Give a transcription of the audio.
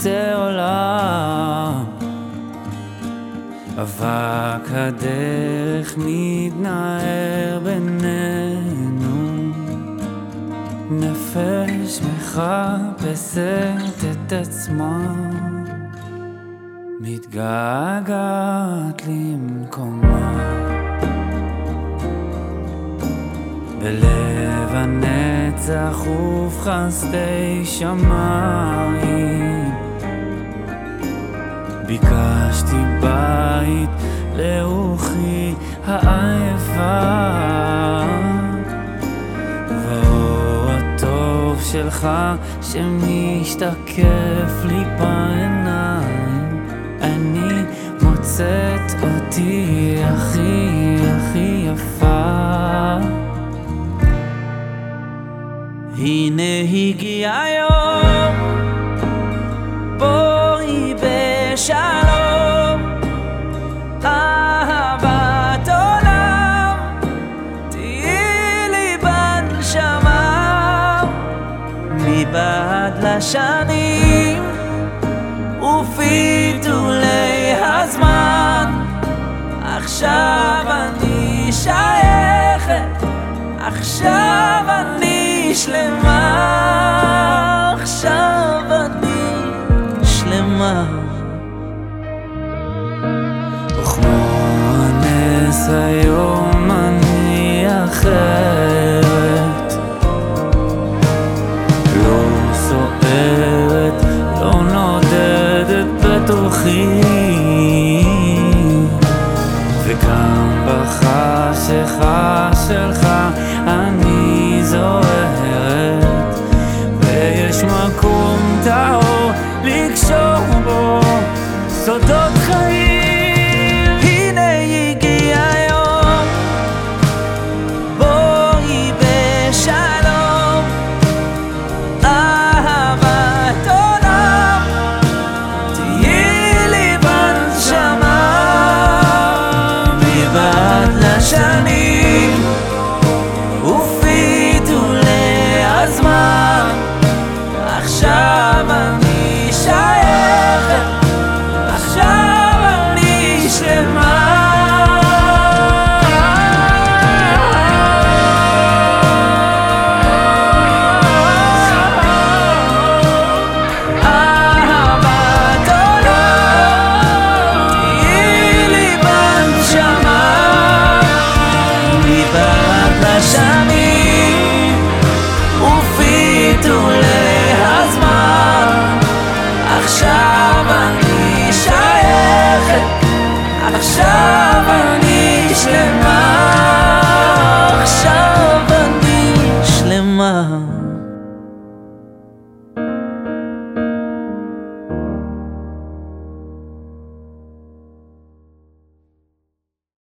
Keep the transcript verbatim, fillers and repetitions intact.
קצה עולם, אבק הדרך מתנער בינינו, נפש מחפשת את עצמה, מתגעגעת למקומה. בלב הנצח ובחסדי שמיים, ביקשתי בית לרוחי העייפה, ובאור הטוב שלך שמשתקף לי בעיניים, אני מוצאת אותי הכי הכי יפה. הנה הגיע היום, בואי בשלום, אהבת עולם, תהיי לי בנשמה, מבעד לשנים ופיתולי הזמן, עכשיו אני שייכת, עכשיו אני שלמה, עכשיו אני שלמה. וכמו הנס היום אני אחרת, לא סוערת, לא נודדת בתוכי, וגם בחשיכה שלך אני זוהרת, ויש מקום טהור לקשור בו סודות